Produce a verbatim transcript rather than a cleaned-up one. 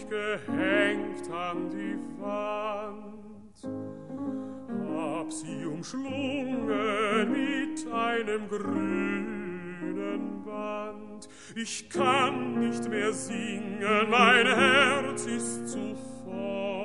ich gehängt an die Wand, hab sie umschlungen mit einem grünen Band. Ich kann nicht mehr singen, mein Herz ist zu voll.